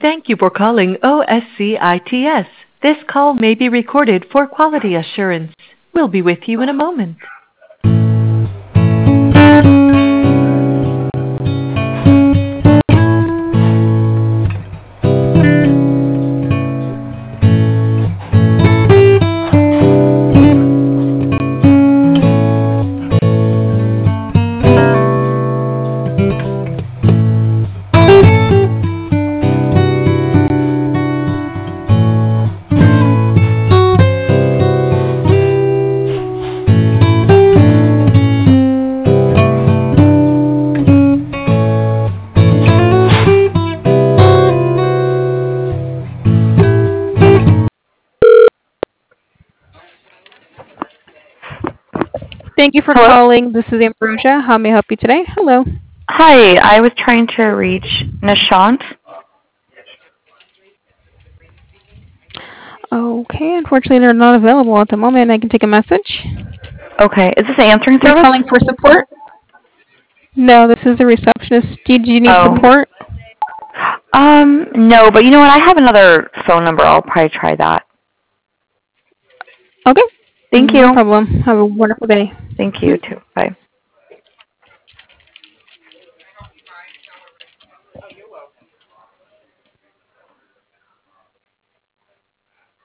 Thank you for calling OSCITS. This call may be recorded for quality assurance. We'll be with you in a moment. Thank you for Hello? calling. This is Ambrosia. How may I help you today? Hello. Hi, I was trying to reach Nishant. Okay, unfortunately they're not available at the moment. I can take a message. Okay, is this an answering You're service? calling for support? No, this is the receptionist. Do you need Oh. support? No, but you know what? I have another phone number. I'll probably try that. Okay. Thank No you. problem. Have a wonderful day. Thank you, too. Bye.